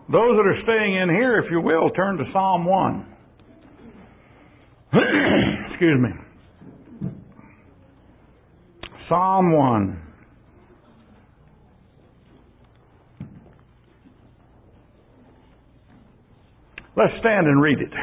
Those that are staying in here, if you will, turn to Psalm 1. Excuse me. Psalm 1. Let's stand and read it.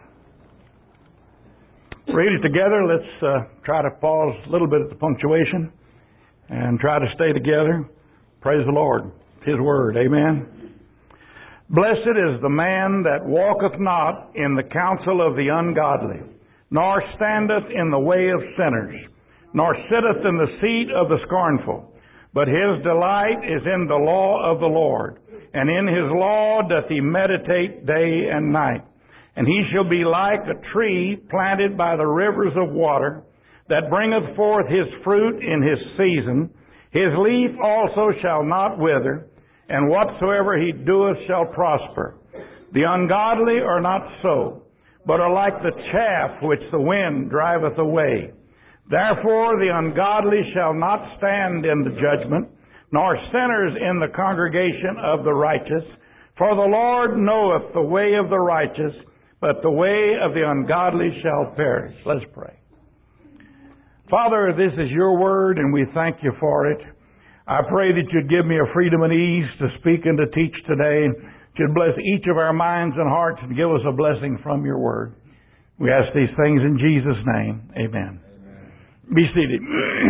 Read it together. Let's try to pause a little bit at the punctuation and try to stay together. Praise the Lord. His word. Amen. Blessed is the man that walketh not in the counsel of the ungodly, nor standeth in the way of sinners, nor sitteth in the seat of the scornful. But his delight is in the law of the Lord, and in his law doth he meditate day and night. And he shall be like a tree planted by the rivers of water, that bringeth forth his fruit in his season. His leaf also shall not wither, and whatsoever he doeth shall prosper. The ungodly are not so, but are like the chaff which the wind driveth away. Therefore the ungodly shall not stand in the judgment, nor sinners in the congregation of the righteous. For the Lord knoweth the way of the righteous, but the way of the ungodly shall perish. Let's pray. Father, this is your word, and we thank you for it. I pray that you'd give me a freedom and ease to speak and to teach today. You'd bless each of our minds and hearts and give us a blessing from your word. We ask these things in Jesus' name. Amen. Be seated.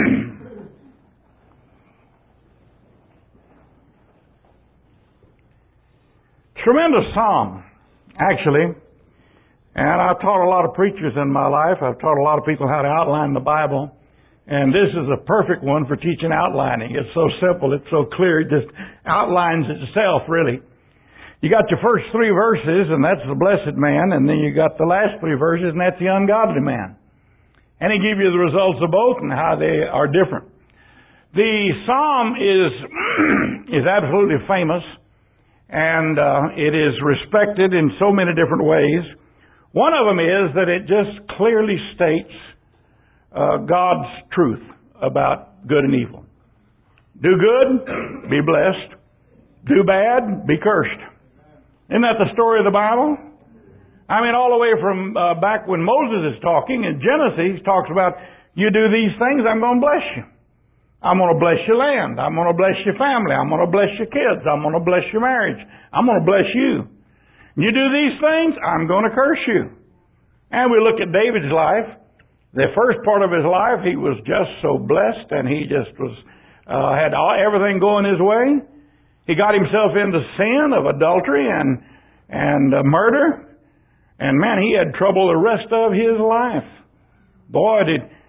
Tremendous psalm, actually. And I've taught a lot of preachers in my life. I've taught a lot of people how to outline the Bible. And this is a perfect one for teaching outlining. It's so simple. It's so clear. It just outlines itself, really. You got your first three verses, and that's the blessed man. And then you got the last three verses, and that's the ungodly man. And he gives you the results of both and how they are different. The psalm is absolutely famous, and it is respected in so many different ways. One of them is that it just clearly states God's truth about good and evil. Do good, be blessed. Do bad, be cursed. Isn't that the story of the Bible? I mean, all the way from back when Moses is talking in Genesis, he talks about, you do these things, I'm going to bless you. I'm going to bless your land. I'm going to bless your family. I'm going to bless your kids. I'm going to bless your marriage. I'm going to bless you. You do these things, I'm going to curse you. And we look at David's life. The first part of his life, he was just so blessed, and he just was had everything going his way. He got himself into sin of adultery and murder. And man, he had trouble the rest of his life. Boy,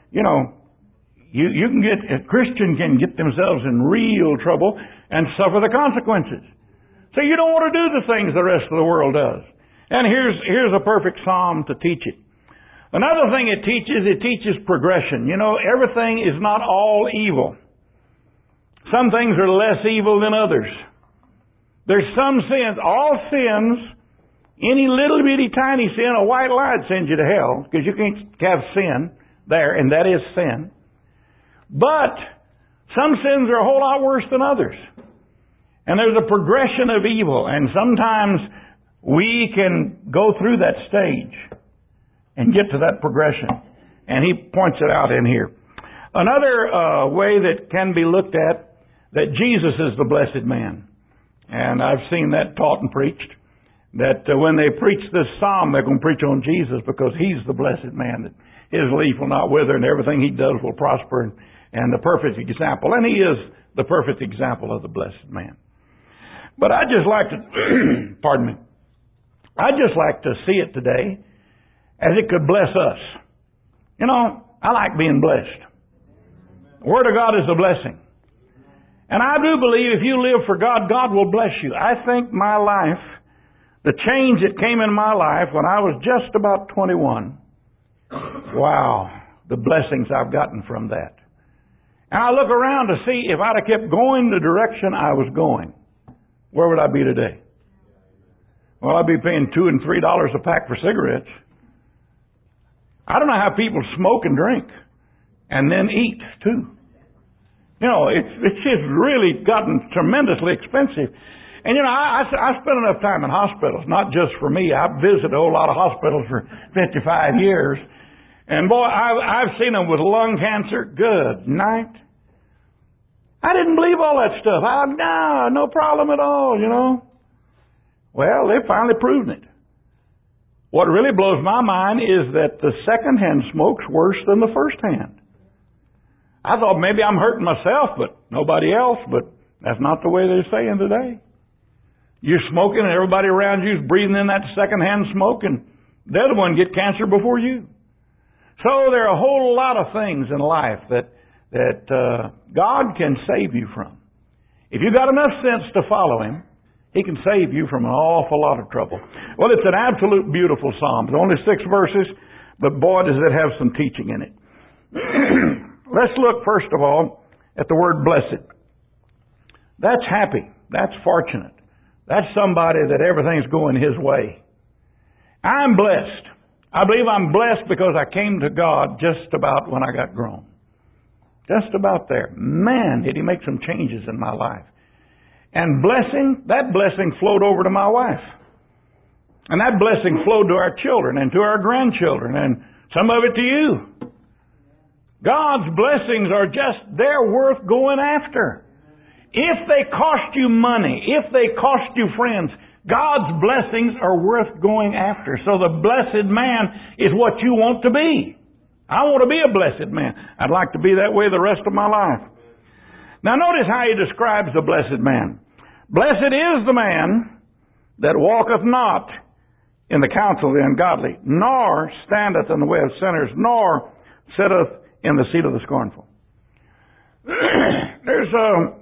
you can get, a Christian can get themselves in real trouble and suffer the consequences. So you don't want to do the things the rest of the world does. And here's a perfect psalm to teach it. Another thing it teaches progression. You know, everything is not all evil. Some things are less evil than others. There's some sins, all sins, any little bitty tiny sin, a white lie sends you to hell, because you can't have sin there, and that is sin. But some sins are a whole lot worse than others. And there's a progression of evil, and sometimes we can go through that stage and get to that progression. And he points it out in here. Another way that can be looked at, that Jesus is the blessed man. And I've seen that taught and preached. That when they preach this psalm, they're going to preach on Jesus because he's the blessed man. That his leaf will not wither and everything he does will prosper, and the perfect example. And he is the perfect example of the blessed man. But I just like to, pardon me, I just like to see it today as it could bless us. You know, I like being blessed. The Word of God is a blessing. And I do believe if you live for God, God will bless you. I think my life, the change that came in my life when I was just about 21, wow, the blessings I've gotten from that. And I look around to see if I'd have kept going the direction I was going, where would I be today? Well, I'd be paying $2 and $3 a pack for cigarettes. I don't know how people smoke and drink and then eat too. You know, it's just really gotten tremendously expensive. And I spent enough time in hospitals, not just for me. I've visited a whole lot of hospitals for 55 years. And boy, I've seen them with lung cancer. Good night. I didn't believe all that stuff. No problem at all, Well, they finally proved it. What really blows my mind is that the second-hand smoke's worse than the first-hand. I thought maybe I'm hurting myself, but nobody else. But that's not the way they're saying today. You're smoking and everybody around you is breathing in that second-hand smoke, and they're the one get cancer before you. So there are a whole lot of things in life that God can save you from. If you've got enough sense to follow Him, He can save you from an awful lot of trouble. Well, it's an absolute beautiful psalm. It's only 6 verses, but boy, does it have some teaching in it. Let's look first of all at the word blessed. That's happy. That's fortunate. That's somebody that everything's going his way. I'm blessed. I believe I'm blessed because I came to God just about when I got grown. Just about there. Man, did He make some changes in my life. And that blessing flowed over to my wife. And that blessing flowed to our children and to our grandchildren and some of it to you. God's blessings are they're worth going after. If they cost you money, if they cost you friends, God's blessings are worth going after. So the blessed man is what you want to be. I want to be a blessed man. I'd like to be that way the rest of my life. Now notice how he describes the blessed man. Blessed is the man that walketh not in the counsel of the ungodly, nor standeth in the way of sinners, nor sitteth in the seat of the scornful. There's a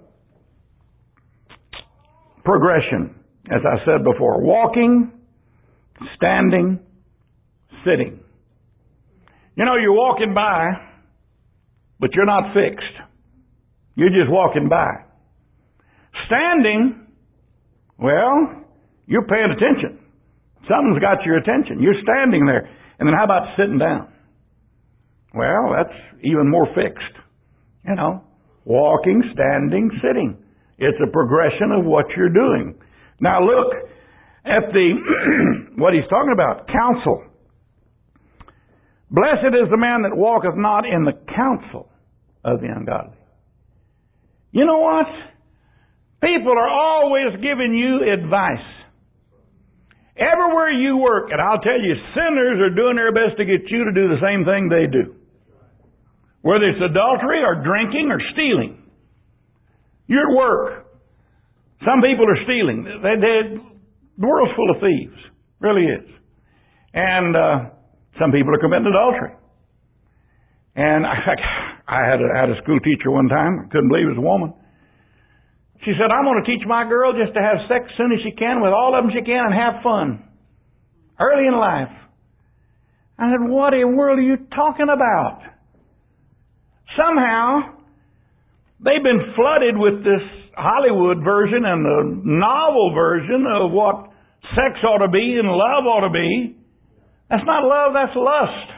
progression, as I said before. Walking, standing, sitting. You're walking by, but you're not fixed. You're just walking by. Standing, well, you're paying attention. Something's got your attention. You're standing there. And then how about sitting down? Well, that's even more fixed. Walking, standing, sitting. It's a progression of what you're doing. Now look at what he's talking about. Counsel. Blessed is the man that walketh not in the counsel of the ungodly. You know what? People are always giving you advice. Everywhere you work, and I'll tell you, sinners are doing their best to get you to do the same thing they do. Whether it's adultery or drinking or stealing. You're at work. Some people are stealing. The world's full of thieves. Really is. And some people are committing adultery. And I had a school teacher one time. I couldn't believe it was a woman. She said, I'm going to teach my girl just to have sex as soon as she can with all of them she can and have fun. Early in life. I said, what in the world are you talking about? Somehow, they've been flooded with this Hollywood version and the novel version of what sex ought to be and love ought to be. That's not love, that's lust.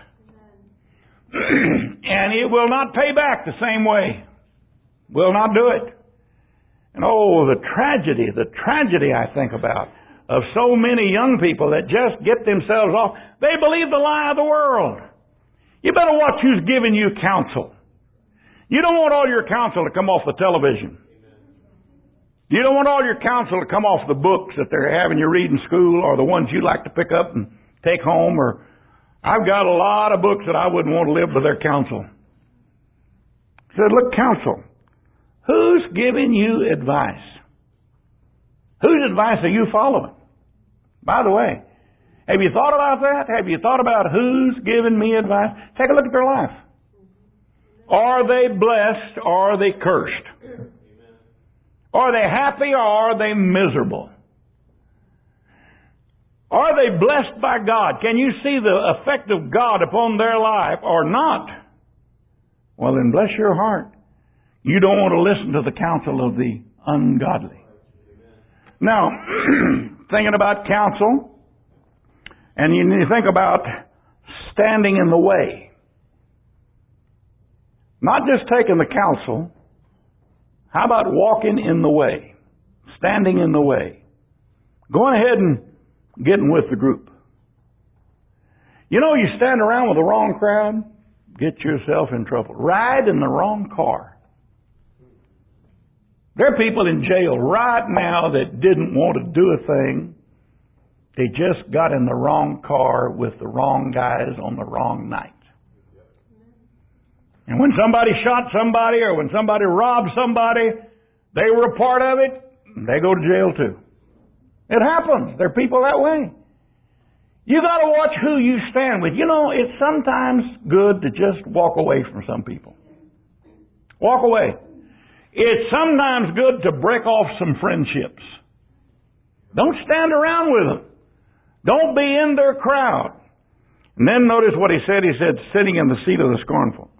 And it will not pay back the same way. Will not do it. And the tragedy I think about of so many young people that just get themselves off. They believe the lie of the world. You better watch who's giving you counsel. You don't want all your counsel to come off the television. You don't want all your counsel to come off the books that they're having you read in school or the ones you like to pick up and take home. Or I've got a lot of books that I wouldn't want to live by their counsel. He said, look, counsel. Who's giving you advice? Whose advice are you following? By the way, have you thought about that? Have you thought about who's giving me advice? Take a look at their life. Are they blessed or are they cursed? Are they happy or are they miserable? Are they blessed by God? Can you see the effect of God upon their life or not? Well, then bless your heart. You don't want to listen to the counsel of the ungodly. Now, thinking about counsel, and you need to think about standing in the way. Not just taking the counsel. How about walking in the way? standing in the way. Going ahead and getting with the group. You know, you stand around with the wrong crowd, get yourself in trouble. Ride in the wrong car. There are people in jail right now that didn't want to do a thing. They just got in the wrong car with the wrong guys on the wrong night. And when somebody shot somebody or when somebody robbed somebody, they were a part of it, they go to jail too. It happens. There are people that way. You got to watch who you stand with. You know, it's sometimes good to just walk away from some people. Walk away. It's sometimes good to break off some friendships. Don't stand around with them. Don't be in their crowd. And then notice what he said. He said, sitting in the seat of the scornful.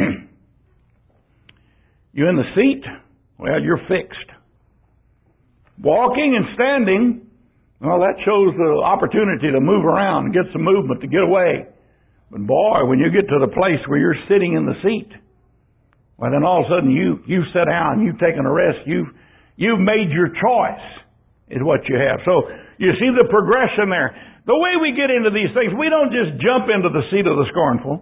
You in the seat? Well, you're fixed. Walking and standing, well, that shows the opportunity to move around and get some movement, to get away. But boy, when you get to the place where you're sitting in the seat, well, then all of a sudden you sit down, you've taken a rest, you've made your choice, is what you have. So you see the progression there. The way we get into these things, we don't just jump into the seat of the scornful.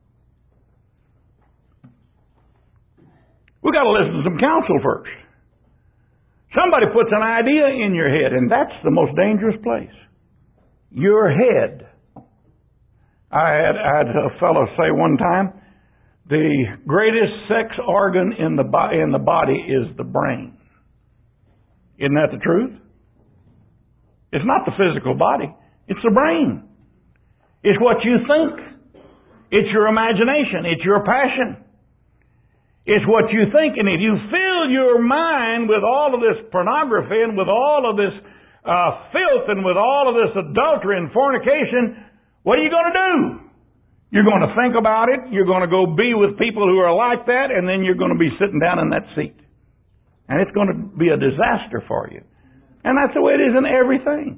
We've got to listen to some counsel first. Somebody puts an idea in your head, and that's the most dangerous place. Your head. I had a fellow say one time, the greatest sex organ in the body is the brain. Isn't that the truth? It's not the physical body. It's the brain. It's what you think. It's your imagination. It's your passion. It's what you think. And if you fill your mind with all of this pornography and with all of this filth and with all of this adultery and fornication, what are you going to do? You're going to think about it. You're going to go be with people who are like that, and then you're going to be sitting down in that seat. And it's going to be a disaster for you. And that's the way it is in everything.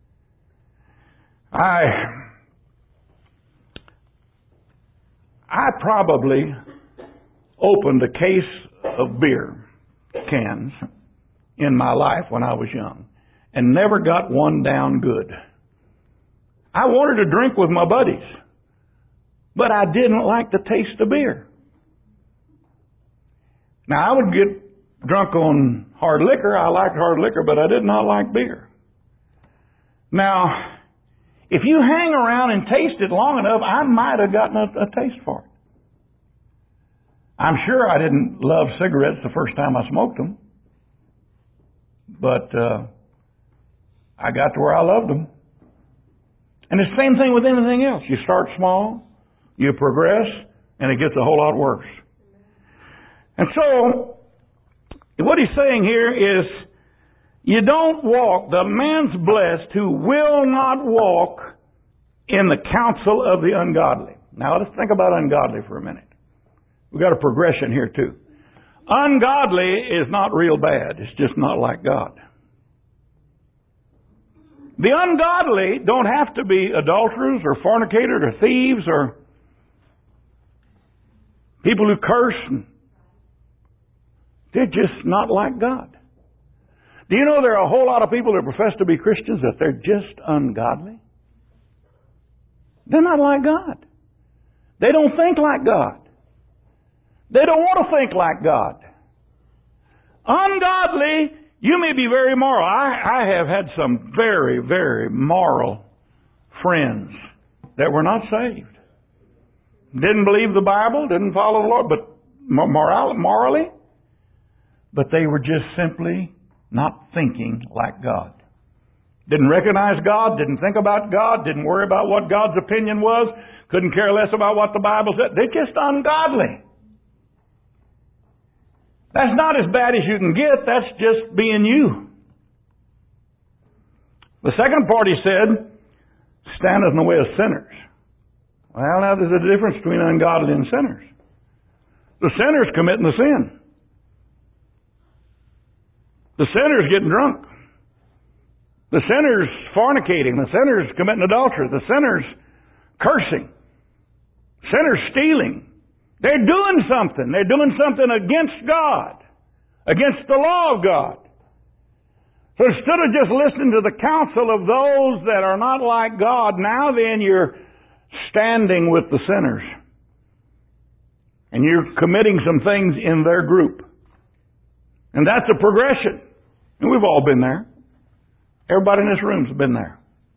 I probably opened a case of beer cans in my life when I was young and never got one down good. I wanted to drink with my buddies, but I didn't like the taste of beer. Now, I would get drunk on hard liquor. I liked hard liquor, but I did not like beer. Now, if you hang around and taste it long enough, I might have gotten a taste for it. I'm sure I didn't love cigarettes the first time I smoked them, but I got to where I loved them. And it's the same thing with anything else. You start small, you progress, and it gets a whole lot worse. And so, what he's saying here is, you don't walk, the man's blessed who will not walk in the counsel of the ungodly. Now let's think about ungodly for a minute. We've got a progression here too. Ungodly is not real bad. It's just not like God. The ungodly don't have to be adulterers or fornicators or thieves or people who curse. They're just not like God. Do you know there are a whole lot of people that profess to be Christians that they're just ungodly? They're not like God. They don't think like God. They don't want to think like God. Ungodly, you may be very moral. I have had some very, very moral friends that were not saved. Didn't believe the Bible, didn't follow the Lord, but morally, but they were just simply not thinking like God. Didn't recognize God, didn't think about God, didn't worry about what God's opinion was, couldn't care less about what the Bible said. They're just ungodly. That's not as bad as you can get. That's just being you. The second part he said, standeth in the way of sinners. Well, now there's a difference between ungodly and sinners. The sinner's committing the sin. The sinner's getting drunk. The sinner's fornicating. The sinner's committing adultery. The sinner's cursing. The sinner's stealing. They're doing something. They're doing something against God, against the law of God. So instead of just listening to the counsel of those that are not like God, now then you're standing with the sinners. And you're committing some things in their group. And that's a progression. And we've all been there. Everybody in this room's been there.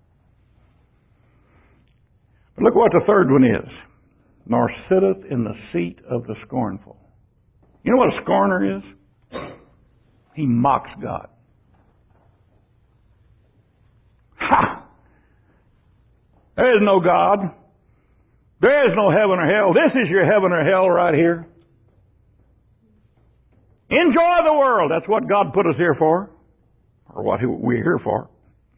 But look what the third one is. Nor sitteth in the seat of the scornful. You know what a scorner is? He mocks God. Ha! There is no God. There is no heaven or hell. This is your heaven or hell right here. Enjoy the world. That's what God put us here for. Or what we're here for.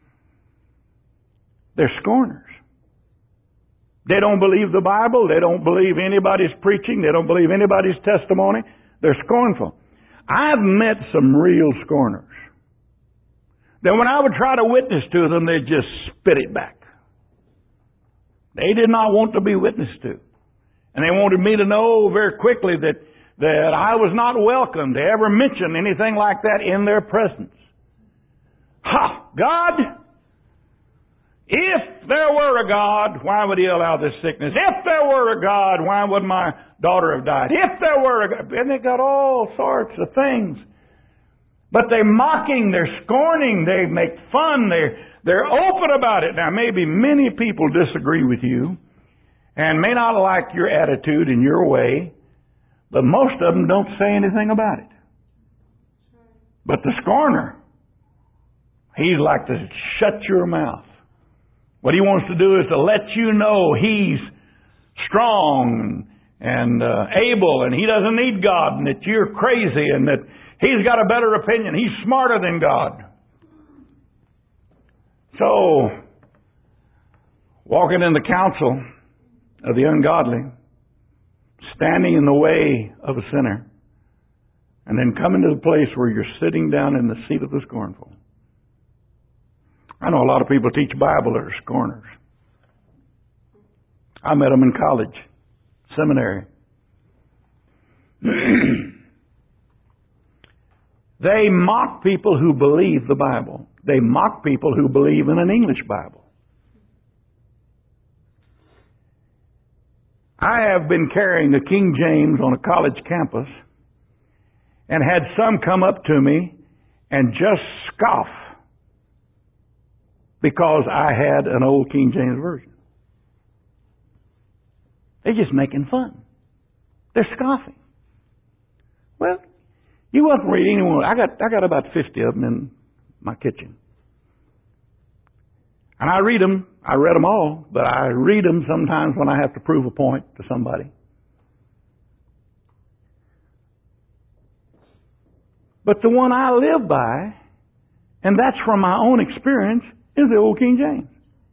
They're scorners. They don't believe the Bible. They don't believe anybody's preaching. They don't believe anybody's testimony. They're scornful. I've met some real scorners. Then when I would try to witness to them, they'd just spit it back. They did not want to be witnessed to. And they wanted me to know very quickly that I was not welcome to ever mention anything like that in their presence. Ha! God! If there were a God, why would He allow this sickness? If there were a God, why would my daughter have died? If there were a God... And they got all sorts of things. But they're mocking, they're scorning, they make fun, they're open about it. Now, maybe many people disagree with you and may not like your attitude and your way, but most of them don't say anything about it. But the scorner, he's like to shut your mouth. What he wants to do is to let you know he's strong and able and he doesn't need God and that you're crazy and that he's got a better opinion. He's smarter than God. So, walking in the counsel of the ungodly, standing in the way of a sinner, and then coming to the place where you're sitting down in the seat of the scornful. I know a lot of people teach Bible that are scorners. I met them in college, seminary. They mock people who believe the Bible. They mock people who believe in an English Bible. I have been carrying a King James on a college campus and had some come up to me and just scoff because I had an old King James Version. They're just making fun. They're scoffing. Well, you wouldn't read anyone. I got about 50 of them in my kitchen. And I read them. I read them all, but I read them sometimes when I have to prove a point to somebody. But the one I live by, and that's from my own experience, is the old King James.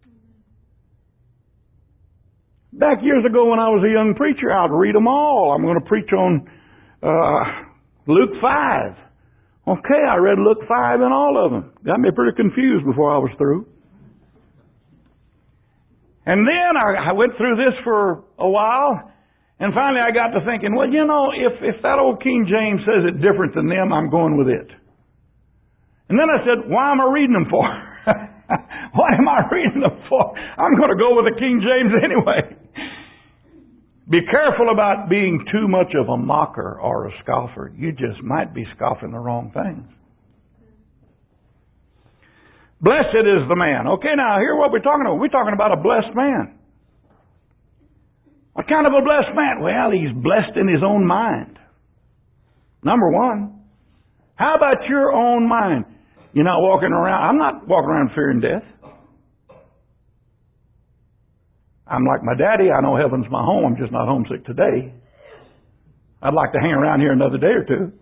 Back years ago when I was a young preacher, I'd read them all. I'm going to preach on Luke 5. Okay, I read Luke 5 in all of them. Got me pretty confused before I was through. And then I went through this for a while, and finally I got to thinking, well, you know, if that old King James says it different than them, I'm going with it. And then I said, why am I reading them for? What am I reading them for? I'm going to go with the King James anyway. Be careful about being too much of a mocker or a scoffer. You just might be scoffing the wrong things. Blessed is the man. Okay, now here what we're talking about. We're talking about a blessed man. What kind of a blessed man? Well, he's blessed in his own mind. Number one. How about your own mind? You're not walking around. I'm not walking around fearing death. I'm like my daddy. I know heaven's my home. I'm just not homesick today. I'd like to hang around here another day or two.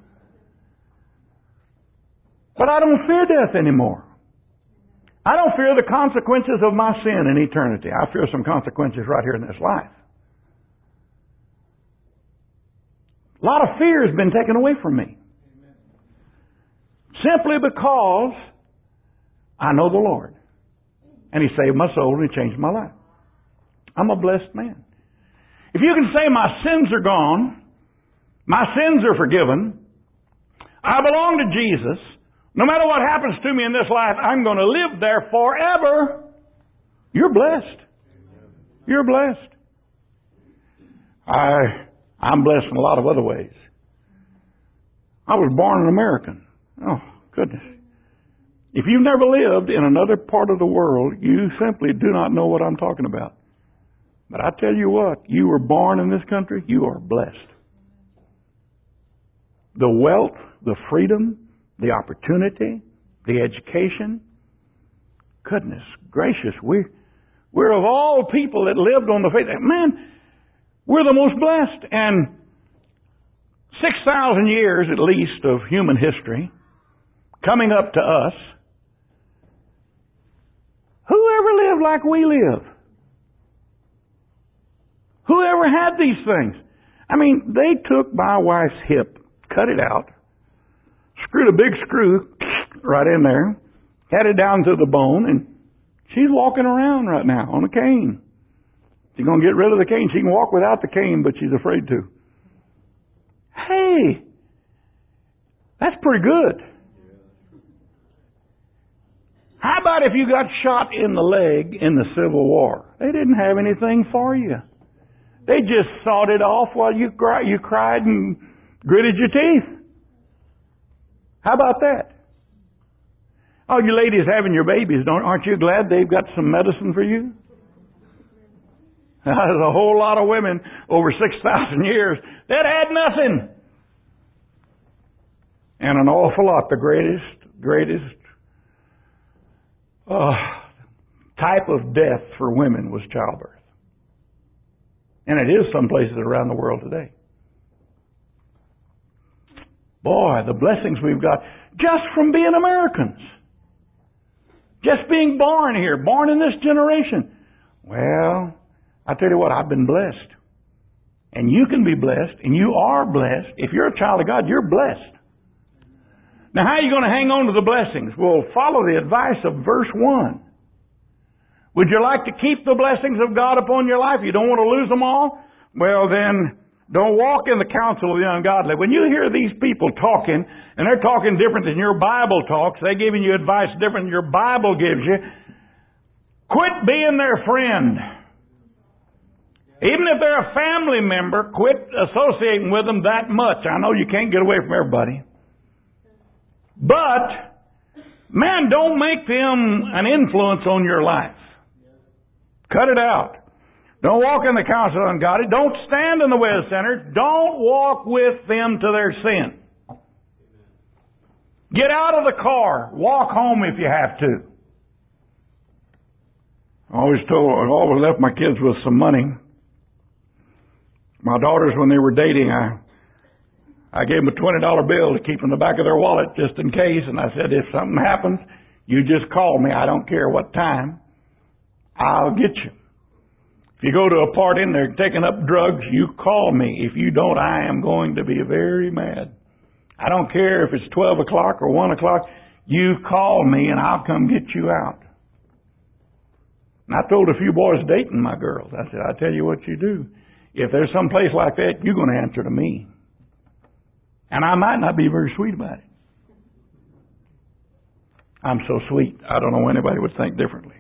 But I don't fear death anymore. I don't fear the consequences of my sin in eternity. I fear some consequences right here in this life. A lot of fear has been taken away from me. Simply because I know the Lord. And He saved my soul and He changed my life. I'm a blessed man. If you can say my sins are gone, my sins are forgiven, I belong to Jesus, No matter what happens to me in this life, I'm going to live there forever. You're blessed. You're blessed. I'm blessed in a lot of other ways. I was born an American. Oh, goodness. If you've never lived in another part of the world, you simply do not know what I'm talking about. But I tell you what, you were born in this country, you are blessed. The wealth, the freedom, the opportunity, the education. Goodness gracious, we're of all people that lived on the face. Man, we're the most blessed. And 6,000 years at least of human history coming up to us. Who ever lived like we live? Who ever had these things? I mean, they took my wife's hip, cut it out, screwed a big screw right in there, had it down to the bone, and she's walking around right now on a cane. She's going to get rid of the cane. She can walk without the cane, but she's afraid to. Hey, that's pretty good. How about if you got shot in the leg in the Civil War? They didn't have anything for you. They just sawed it off while you cried and gritted your teeth. How about that? Oh, you ladies having your babies, aren't you glad they've got some medicine for you? There's a whole lot of women over 6,000 years that had nothing. And an awful lot, the greatest type of death for women was childbirth. And it is some places around the world today. Boy, the blessings we've got just from being Americans. Just being born here, born in this generation. Well, I tell you what, I've been blessed. And you can be blessed, and you are blessed. If you're a child of God, you're blessed. Now, how are you going to hang on to the blessings? Well, follow the advice of verse 1. Would you like to keep the blessings of God upon your life? You don't want to lose them all? Well, then, don't walk in the counsel of the ungodly. When you hear these people talking, and they're talking different than your Bible talks, they're giving you advice different than your Bible gives you, quit being their friend. Even if they're a family member, quit associating with them that much. I know you can't get away from everybody. But, man, don't make them an influence on your life. Cut it out. Don't walk in the counsel of ungodly. Don't stand in the way of sinners. Don't walk with them to their sin. Get out of the car. Walk home if you have to. I always left my kids with some money. My daughters, when they were dating, I gave them a $20 bill to keep in the back of their wallet just in case. And I said, if something happens, you just call me. I don't care what time. I'll get you. If you go to a party and they're taking up drugs, you call me. If you don't, I am going to be very mad. I don't care if it's 12 o'clock or 1 o'clock. You call me and I'll come get you out. And I told a few boys dating my girls, I said, I tell you what you do. If there's some place like that, you're going to answer to me. And I might not be very sweet about it. I'm so sweet. I don't know anybody would think differently.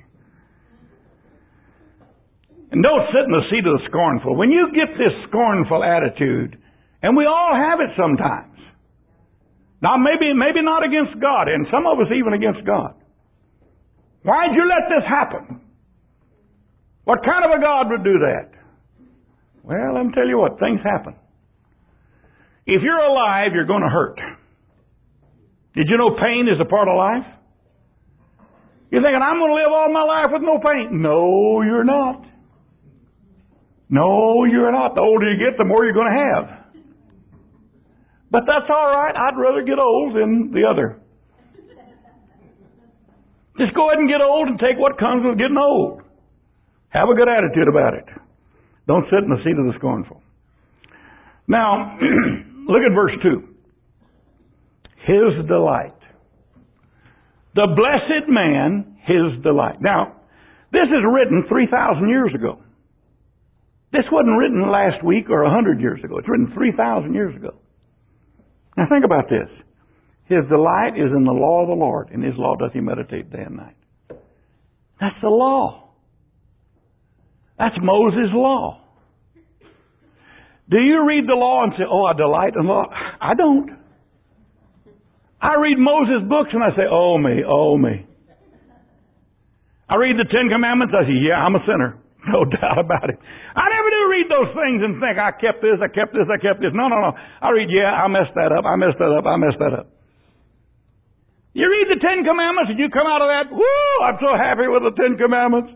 And don't sit in the seat of the scornful. When you get this scornful attitude, and we all have it sometimes. Now maybe not against God, and some of us even against God. Why'd you let this happen? What kind of a God would do that? Well, let me tell you what, things happen. If you're alive, you're going to hurt. Did you know pain is a part of life? You're thinking, I'm going to live all my life with no pain. No, you're not. No, you're not. The older you get, the more you're going to have. But that's all right. I'd rather get old than the other. Just go ahead and get old and take what comes with getting old. Have a good attitude about it. Don't sit in the seat of the scornful. Now, look at verse 2. His delight. The blessed man, his delight. Now, this is written 3,000 years ago. This wasn't written last week or 100 years ago. It's written 3,000 years ago. Now think about this. His delight is in the law of the Lord. In His law doth He meditate day and night. That's the law. That's Moses' law. Do you read the law and say, oh, I delight in the law? I don't. I read Moses' books and I say, oh me, oh me. I read the Ten Commandments, I say, yeah, I'm a sinner. No doubt about it. I never do read those things and think, I kept this, I kept this, I kept this. No. I read, yeah, I messed that up, I messed that up, I messed that up. You read the Ten Commandments and you come out of that, whoo, I'm so happy with the Ten Commandments.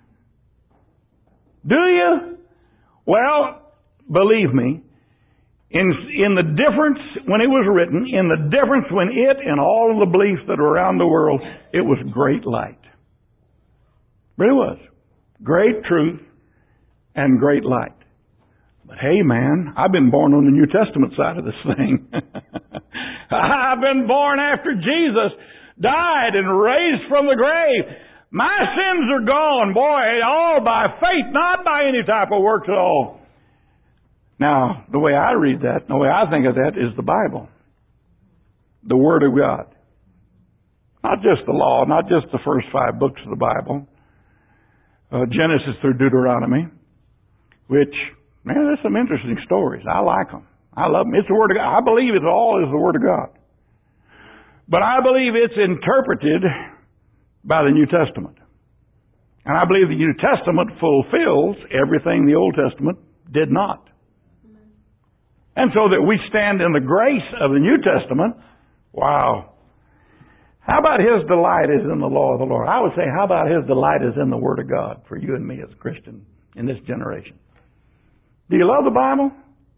Do you? Well, believe me, in the difference when it was written, in the difference when it and all of the beliefs that are around the world, it was great light. It really was. Great truth and great light. But hey man, I've been born on the New Testament side of this thing. I've been born after Jesus died and raised from the grave. My sins are gone, boy, all by faith, not by any type of works at all. Now, the way I read that, the way I think of that is the Bible. The Word of God. Not just the law, not just the first 5 books of the Bible. Genesis through Deuteronomy, which, man, there's some interesting stories. I like them. I love them. It's the Word of God. I believe it all is the Word of God. But I believe it's interpreted by the New Testament. And I believe the New Testament fulfills everything the Old Testament did not. And so that we stand in the grace of the New Testament, wow. How about His delight is in the law of the Lord? I would say, how about His delight is in the Word of God for you and me as a Christian in this generation? Do you love the Bible?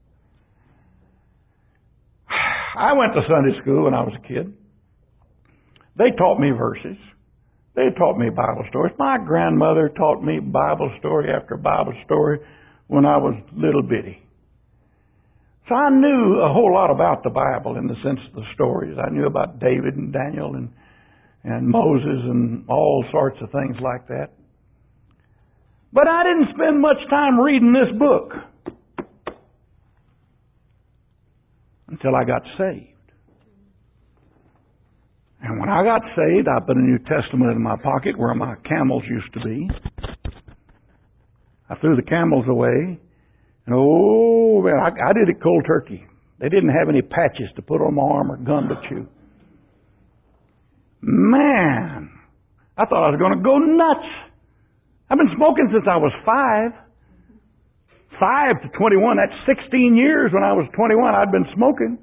I went to Sunday school when I was a kid. They taught me verses. They taught me Bible stories. My grandmother taught me Bible story after Bible story when I was little bitty. So I knew a whole lot about the Bible in the sense of the stories. I knew about David and Daniel and Moses and all sorts of things like that. But I didn't spend much time reading this book until I got saved. And when I got saved, I put a New Testament in my pocket where my camels used to be. I threw the camels away. And oh, man, I did it cold turkey. They didn't have any patches to put on my arm or gun to chew. Man, I thought I was going to go nuts. I've been smoking since I was 5. 5 to 21, that's 16 years. When I was 21, I'd been smoking.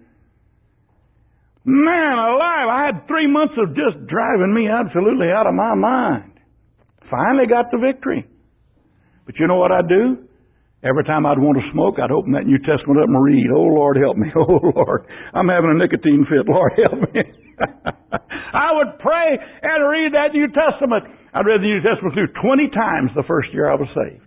Man alive, I had 3 months of just driving me absolutely out of my mind. Finally got the victory. But you know what I'd do? Every time I'd want to smoke, I'd open that New Testament up and read, oh Lord help me, oh Lord, I'm having a nicotine fit, Lord help me. I would pray and read that New Testament. I read the New Testament through 20 times the first year I was saved.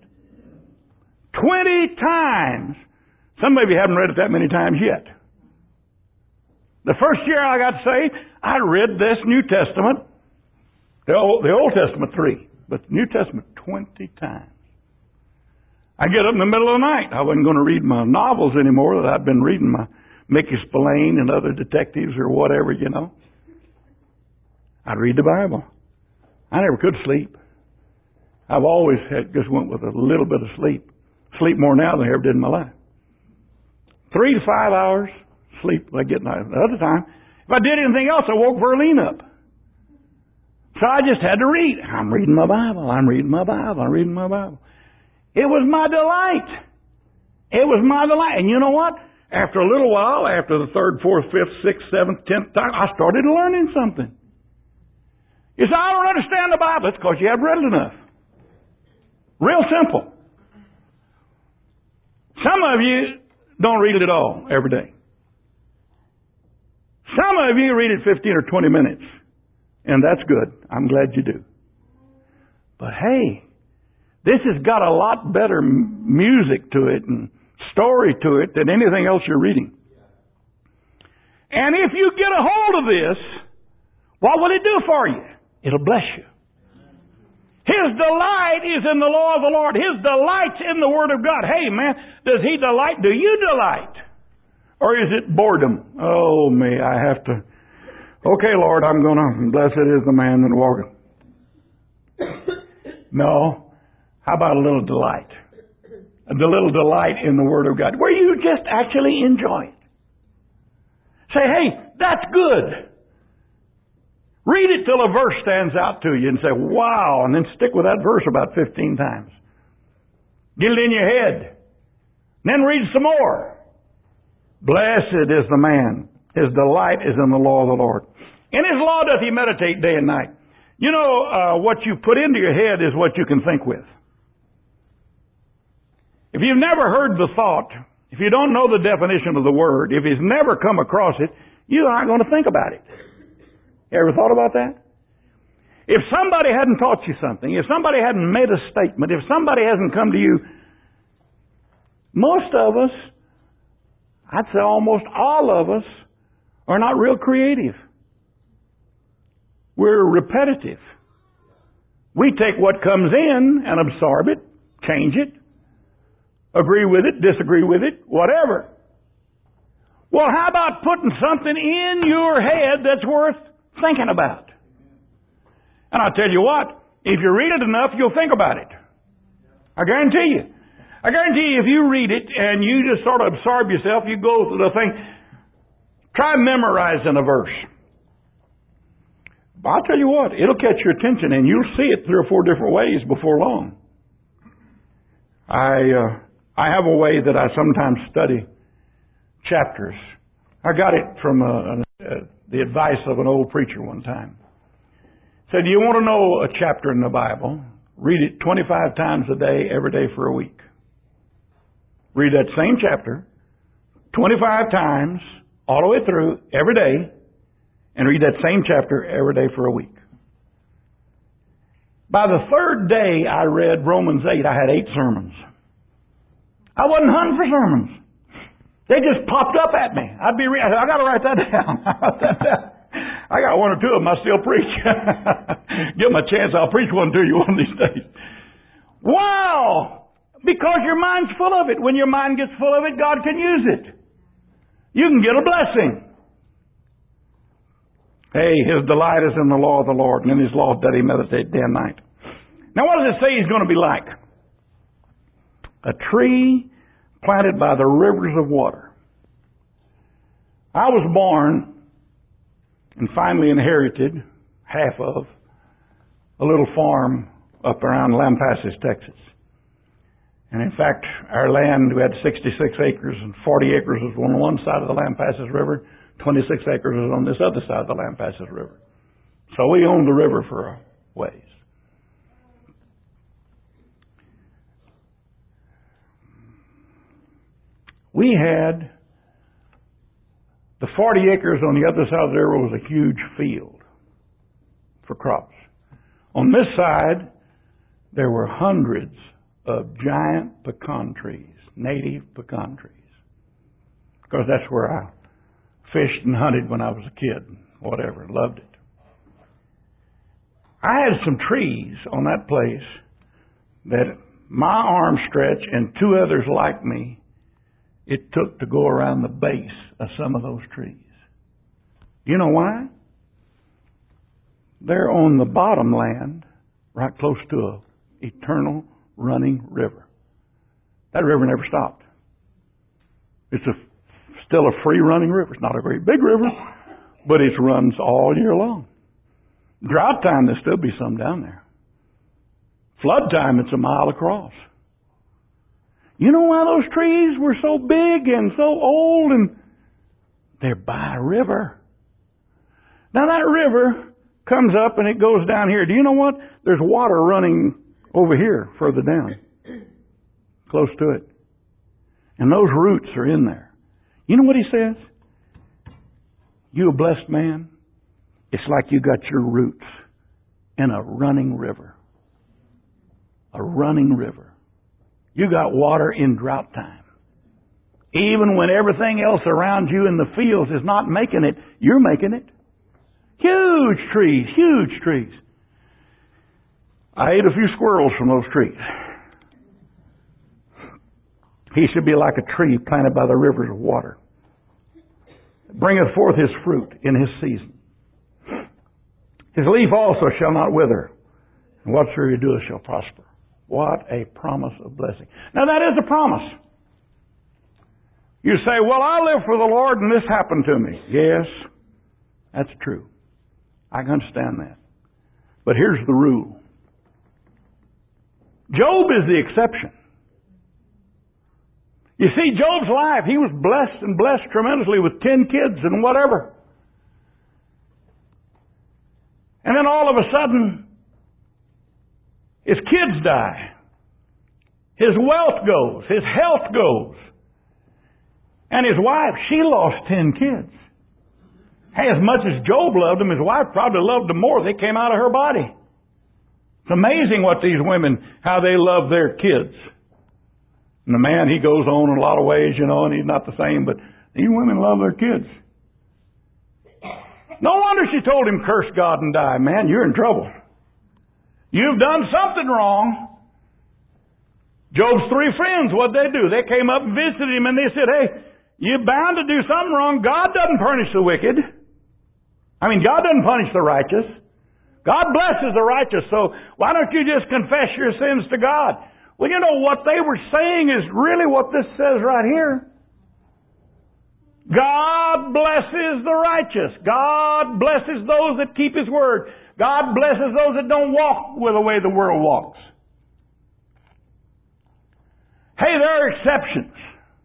20 times! Some of you haven't read it that many times yet. The first year I got saved, I read this New Testament, the Old Testament 3, but the New Testament 20 times. I get up in the middle of the night. I wasn't going to read my novels anymore that I'd been reading, my Mickey Spillane and other detectives or whatever, you know. I'd read the Bible. I never could sleep. I've always just went with a little bit of sleep. Sleep more now than I ever did in my life. 3 to 5 hours sleep I get night. The other time, if I did anything else, I woke Verlene up. So I just had to read. I'm reading my Bible. I'm reading my Bible. I'm reading my Bible. It was my delight. It was my delight. And you know what? After a little while, after the 3rd, 4th, 5th, 6th, 7th, 10th time, I started learning something. You say, I don't understand the Bible. It's because you haven't read it enough. Real simple. Some of you don't read it at all every day. Some of you read it 15 or 20 minutes. And that's good. I'm glad you do. But hey, this has got a lot better music to it and story to it than anything else you're reading. And if you get a hold of this, what will it do for you? It'll bless you. His delight is in the law of the Lord. His delight's in the Word of God. Hey, man, does He delight? Do you delight? Or is it boredom? Oh, me, I have to Okay, Lord, I'm going to, blessed is the man that walketh. No. How about a little delight? The little delight in the Word of God, where you just actually enjoy it. Say, hey, that's good. Read it till a verse stands out to you and say, wow, and then stick with that verse about 15 times. Get it in your head. Then read some more. Blessed is the man. His delight is in the law of the Lord. In His law doth he meditate day and night. You know, what you put into your head is what you can think with. If you've never heard the thought, if you don't know the definition of the word, if it's never come across it, you aren't going to think about it. You ever thought about that? If somebody hadn't taught you something, if somebody hadn't made a statement, if somebody hasn't come to you, most of us, I'd say almost all of us, are not real creative. We're repetitive. We take what comes in and absorb it, change it, agree with it, disagree with it, whatever. Well, how about putting something in your head that's worth thinking about? And I'll tell you what, if you read it enough, you'll think about it. I guarantee you. I guarantee you if you read it and you just sort of absorb yourself, you go through the thing, try memorizing a verse. I'll tell you what, it'll catch your attention and you'll see it 3 or 4 different ways before long. I have a way that I sometimes study chapters. I got it from the advice of an old preacher one time. Said, do you want to know a chapter in the Bible? Read it 25 times a day, every day for a week. Read that same chapter 25 times, all the way through, every day, and read that same chapter every day for a week. By the 3rd day I read Romans 8, I had 8 sermons. I wasn't hunting for sermons. They just popped up at me. I got to write that down. I got 1 or 2 of them I still preach. Give them a chance, I'll preach one to you one of these days. Wow! Because your mind's full of it. When your mind gets full of it, God can use it. You can get a blessing. Hey, His delight is in the law of the Lord, and in His law doth he meditate day and night. Now what does it say He's going to be like? A tree planted by the rivers of water. I was born and finally inherited half of a little farm up around Lampasas, Texas. And in fact, our land, we had 66 acres, and 40 acres was on one side of the Lampasas River, 26 acres was on this other side of the Lampasas River. So we owned the river for a ways. We had the 40 acres on the other side of the river was a huge field for crops. On this side, there were hundreds of giant pecan trees, native pecan trees. Because that's where I fished and hunted when I was a kid, whatever, loved it. I had some trees on that place that my arm stretch and 2 others like me, it took to go around the base of some of those trees. You know why? They're on the bottom land, right close to an eternal running river. That river never stopped. It's still a free running river. It's not a very big river, but it runs all year long. Drought time, there'll still be some down there. Flood time, it's a mile across. You know why those trees were so big and so old? And they're by a river. Now that river comes up and it goes down here. Do you know what? There's water running over here further down, close to it. And those roots are in there. You know what he says? You a blessed man? It's like you got your roots in a running river. A running river. You got water in drought time. Even when everything else around you in the fields is not making it, you're making it. Huge trees, huge trees. I ate a few squirrels from those trees. He should be like a tree planted by the rivers of water. Bringeth forth his fruit in his season. His leaf also shall not wither, and whatsoever he doeth shall prosper. What a promise of blessing. Now that is a promise. You say, well, I live for the Lord and this happened to me. Yes, that's true. I can understand that. But here's the rule. Job is the exception. You see, Job's life, he was blessed and blessed tremendously with 10 kids and whatever. And then all of a sudden, his kids die. His wealth goes. His health goes. And his wife, she lost 10 kids. Hey, as much as Job loved them, his wife probably loved them more. They came out of her body. It's amazing what these women, how they love their kids. And the man, he goes on in a lot of ways, and he's not the same, but these women love their kids. No wonder she told him, curse God and die. Man, you're in trouble. You've done something wrong. Job's 3 friends, what'd they do? They came up and visited him and they said, hey, you're bound to do something wrong. God doesn't punish the wicked. God doesn't punish the righteous. God blesses the righteous, so why don't you just confess your sins to God? Well, what they were saying is really what this says right here. God blesses the righteous. God blesses those that keep His word. God blesses those that don't walk with the way the world walks. Hey, there are exceptions.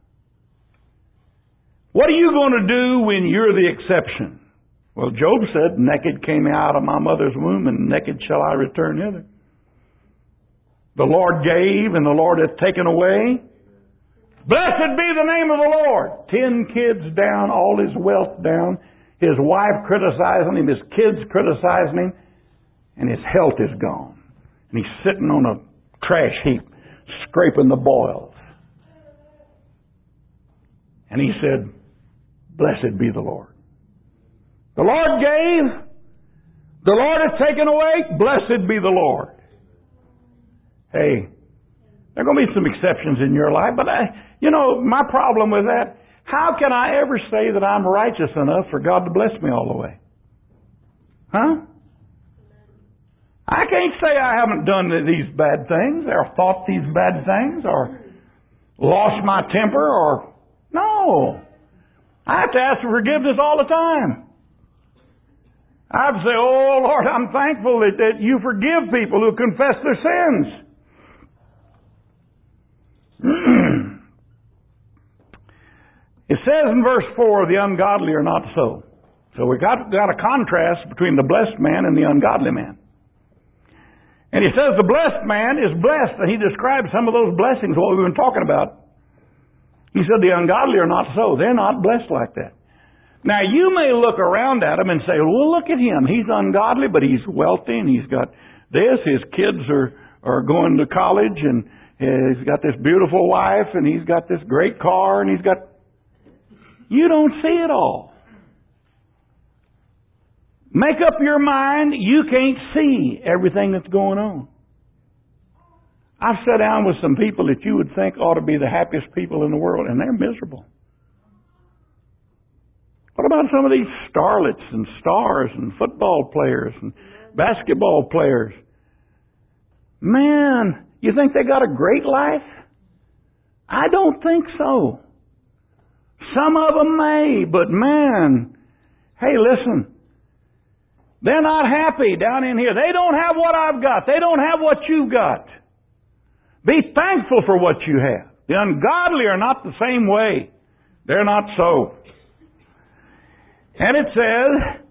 What are you going to do when you're the exception? Well, Job said, naked came I out of my mother's womb, and naked shall I return hither. The Lord gave, and the Lord hath taken away. Blessed be the name of the Lord. 10 kids down, all his wealth down. His wife criticizing him, his kids criticizing him, and his health is gone. And he's sitting on a trash heap, scraping the boils. And he said, blessed be the Lord. The Lord gave, the Lord hath taken away, blessed be the Lord. Hey, there are going to be some exceptions in your life, but my problem with that, how can I ever say that I'm righteous enough for God to bless me all the way? Huh? I can't say I haven't done these bad things, or thought these bad things, or lost my temper, or... No. I have to ask for forgiveness all the time. I have to say, oh, Lord, I'm thankful that you forgive people who confess their sins. It says in verse 4, the ungodly are not so. So we got a contrast between the blessed man and the ungodly man. And he says the blessed man is blessed, and he describes some of those blessings, what we've been talking about. He said the ungodly are not so. They're not blessed like that. Now, you may look around at him and say, well, look at him. He's ungodly, but he's wealthy, and he's got this. His kids are going to college, and he's got this beautiful wife, and he's got this great car, and he's got... You don't see it all. Make up your mind, you can't see everything that's going on. I've sat down with some people that you would think ought to be the happiest people in the world, and they're miserable. What about some of these starlets and stars and football players and basketball players? Man, you think they got a great life? I don't think so. Some of them may, but man, hey, listen. They're not happy down in here. They don't have what I've got. They don't have what you've got. Be thankful for what you have. The ungodly are not the same way. They're not so. And it says,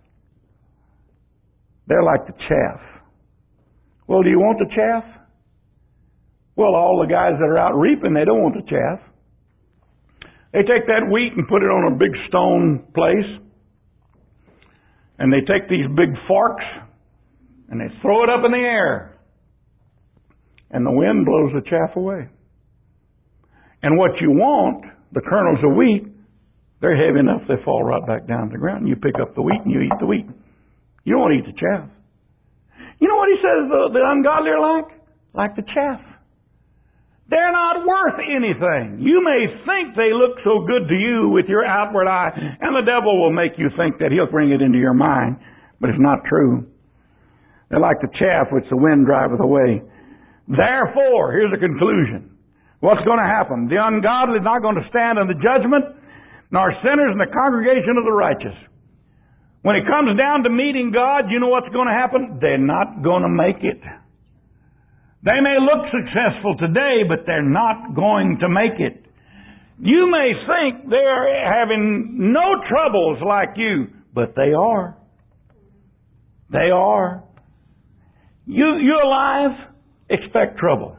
they're like the chaff. Well, do you want the chaff? Well, all the guys that are out reaping, they don't want the chaff. They take that wheat and put it on a big stone place. And they take these big forks and they throw it up in the air. And the wind blows the chaff away. And what you want, the kernels of wheat, they're heavy enough they fall right back down to the ground. And you pick up the wheat and you eat the wheat. You don't want to eat the chaff. You know what he says the ungodly are like? Like the chaff. They're not worth anything. You may think they look so good to you with your outward eye, and the devil will make you think that he'll bring it into your mind. But it's not true. They're like the chaff which the wind driveth away. Therefore, here's the conclusion. What's going to happen? The ungodly is not going to stand in the judgment, nor sinners in the congregation of the righteous. When it comes down to meeting God, you know what's going to happen? They're not going to make it. They may look successful today, but they're not going to make it. You may think they're having no troubles like you, but they are. They are. You're alive, expect trouble.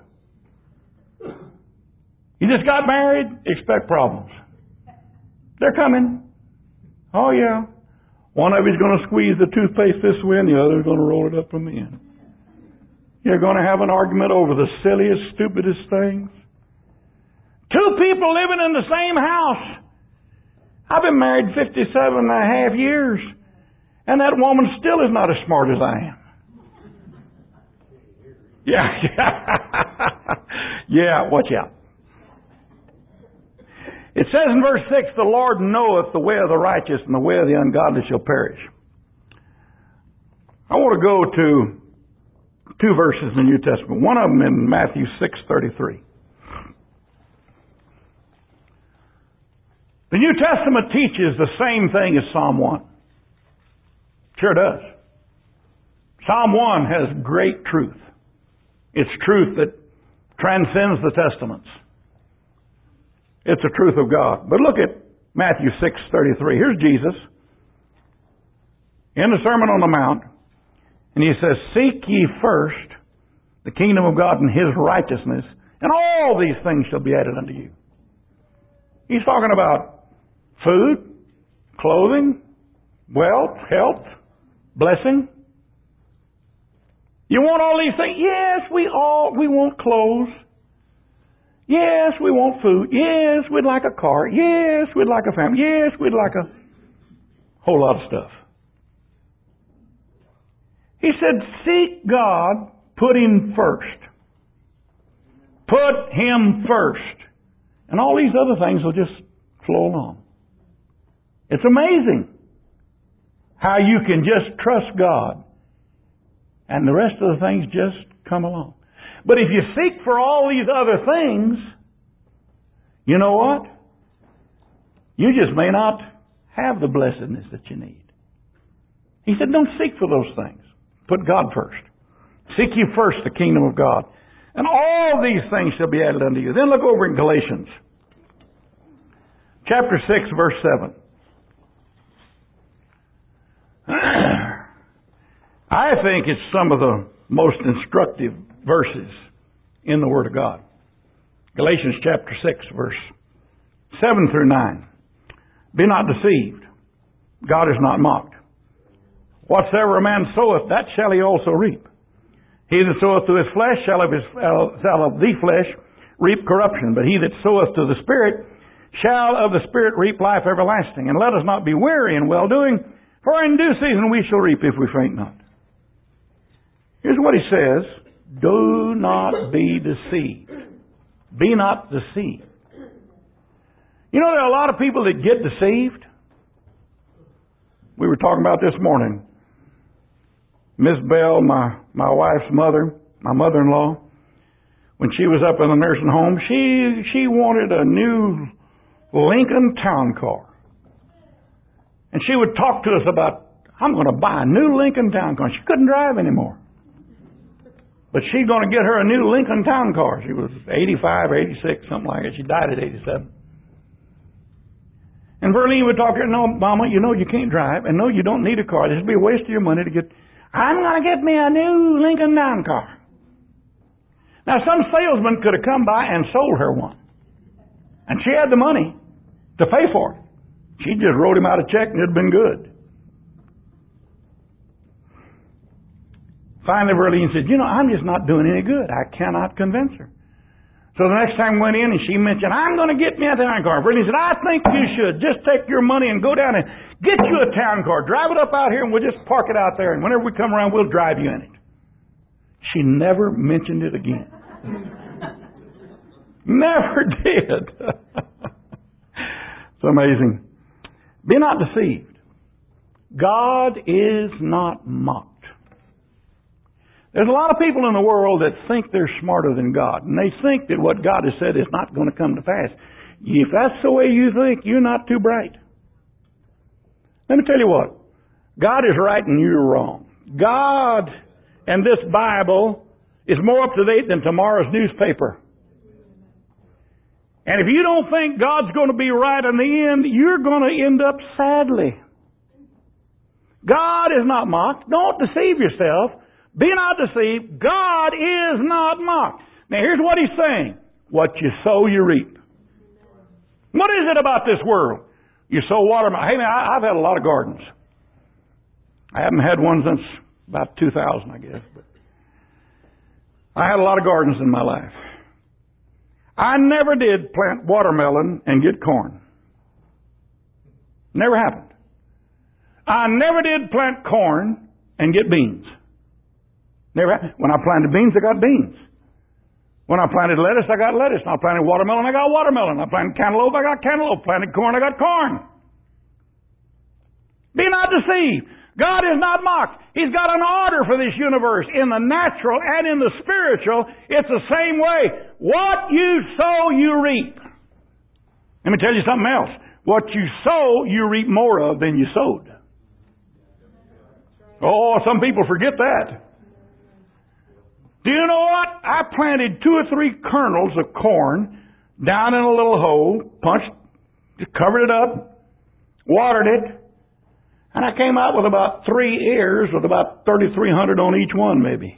You just got married, expect problems. They're coming. Oh yeah. One of you's going to squeeze the toothpaste this way and the other's going to roll it up from the end. You're going to have an argument over the silliest, stupidest things. Two people living in the same house. I've been married 57 and a half years, and that woman still is not as smart as I am. Yeah. Yeah, watch out. It says in verse 6, the Lord knoweth the way of the righteous, and the way of the ungodly shall perish. I want to go to two verses in the New Testament. One of them in Matthew 6:33. The New Testament teaches the same thing as Psalm 1. Sure does. Psalm 1 has great truth. It's truth that transcends the Testaments. It's the truth of God. But look at Matthew 6:33. Here's Jesus in the Sermon on the Mount, and he says, seek ye first the kingdom of God and his righteousness, and all these things shall be added unto you. He's talking about food, clothing, wealth, health, blessing. You want all these things? Yes, we want clothes. Yes, we want food. Yes, we'd like a car. Yes, we'd like a family. Yes, we'd like a whole lot of stuff. He said, seek God, put Him first. Put Him first. And all these other things will just flow along. It's amazing how you can just trust God and the rest of the things just come along. But if you seek for all these other things, you know what? You just may not have the blessedness that you need. He said, don't seek for those things. Put God first. Seek ye first the kingdom of God. And all these things shall be added unto you. Then look over in Galatians. Chapter 6, verse 7. I think it's some of the most instructive verses in the Word of God. Galatians chapter 6, verse 7 through 9. Be not deceived. God is not mocked. Whatsoever a man soweth, that shall he also reap. He that soweth to his flesh shall of the flesh reap corruption. But he that soweth to the Spirit shall of the Spirit reap life everlasting. And let us not be weary in well-doing, for in due season we shall reap if we faint not. Here's what he says. Do not be deceived. Be not deceived. You know, there are a lot of people that get deceived. We were talking about this morning. Miss Bell, my wife's mother, my mother-in-law, when she was up in the nursing home, she wanted a new Lincoln Town Car. And she would talk to us about, I'm going to buy a new Lincoln Town Car. She couldn't drive anymore. But she's going to get her a new Lincoln Town Car. She was 85 or 86, something like that. She died at 87. And Verlene would talk to her, no, Mama, you know you can't drive, and no, you don't need a car. This would be a waste of your money to get, I'm going to get me a new Lincoln Town Car. Now, some salesman could have come by and sold her one. And she had the money to pay for it. She just wrote him out a check and it had been good. Finally, Verlene said, you know, I'm just not doing any good. I cannot convince her. So the next time we went in and she mentioned, I'm going to get me a town car. Verlene said, I think you should. Just take your money and go down and get you a town car. Drive it up out here and we'll just park it out there. And whenever we come around, we'll drive you in it. She never mentioned it again. Never did. It's amazing. Be not deceived. God is not mocked. There's a lot of people in the world that think they're smarter than God, and they think that what God has said is not going to come to pass. If that's the way you think, you're not too bright. Let me tell you what. God is right and you're wrong. God and this Bible is more up to date than tomorrow's newspaper. And if you don't think God's going to be right in the end, you're going to end up sadly. God is not mocked. Don't deceive yourself. Be not deceived. God is not mocked. Now here's what He's saying. What you sow, you reap. What is it about this world? You sow watermelon. Hey man, I've had a lot of gardens. I haven't had one since about 2000, I guess. But I had a lot of gardens in my life. I never did plant watermelon and get corn. Never happened. I never did plant corn and get beans. Never happened. When I planted beans, I got beans. When I planted lettuce, I got lettuce. When I planted watermelon, I got watermelon. I planted cantaloupe, I got cantaloupe. Planted corn, I got corn. Be not deceived. God is not mocked. He's got an order for this universe in the natural and in the spiritual. It's the same way. What you sow, you reap. Let me tell you something else. What you sow, you reap more of than you sowed. Oh, some people forget that. Do you know what? I planted 2 or 3 kernels of corn down in a little hole, covered it up, watered it, and I came out with about 3 ears with about 3,300 on each one, maybe.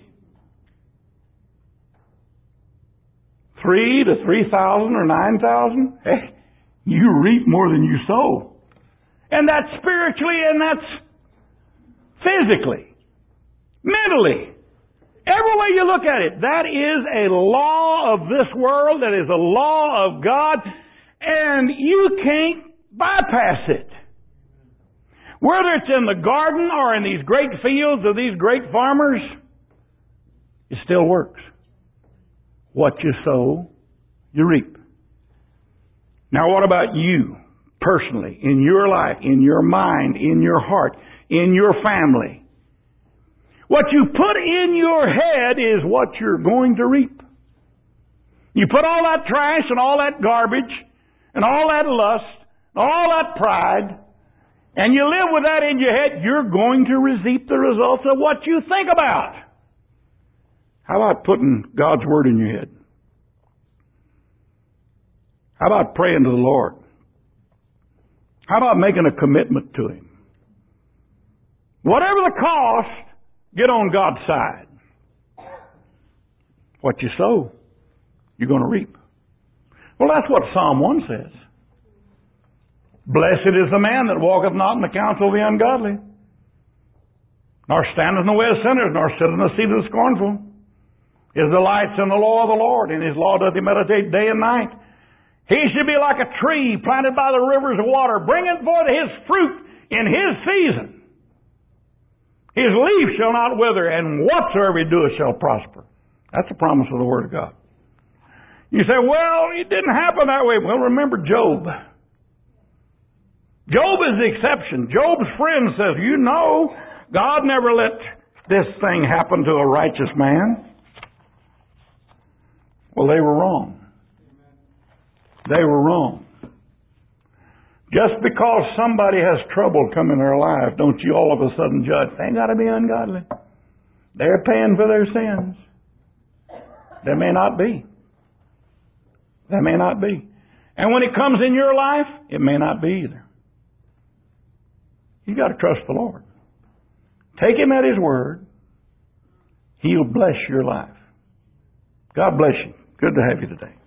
3 to 3,000 or 9,000. Hey, you reap more than you sow. And that's spiritually and that's physically, mentally. Every way you look at it, that is a law of this world. That is a law of God. And you can't bypass it. Whether it's in the garden or in these great fields of these great farmers, it still works. What you sow, you reap. Now what about you, personally, in your life, in your mind, in your heart, in your family? What you put in your head is what you're going to reap. You put all that trash and all that garbage and all that lust, and all that pride, and you live with that in your head, you're going to reap the results of what you think about. How about putting God's Word in your head? How about praying to the Lord? How about making a commitment to Him? Whatever the cost, get on God's side. What you sow, you're going to reap. Well, that's what Psalm 1 says. Blessed is the man that walketh not in the counsel of the ungodly, nor standeth in the way of sinners, nor sitteth in the seat of the scornful. His delights in the law of the Lord, in His law doth he meditate day and night. He should be like a tree planted by the rivers of water, bringing forth his fruit in his season. His leaf shall not wither, and whatsoever he doeth shall prosper. That's the promise of the Word of God. You say, well, it didn't happen that way. Well, remember Job. Job is the exception. Job's friend says, you know, God never let this thing happen to a righteous man. Well, they were wrong. They were wrong. Just because somebody has trouble come in their life, don't you all of a sudden judge. They got to be ungodly. They're paying for their sins. They may not be. They may not be. And when it comes in your life, it may not be either. You got to trust the Lord. Take Him at His word. He'll bless your life. God bless you. Good to have you today.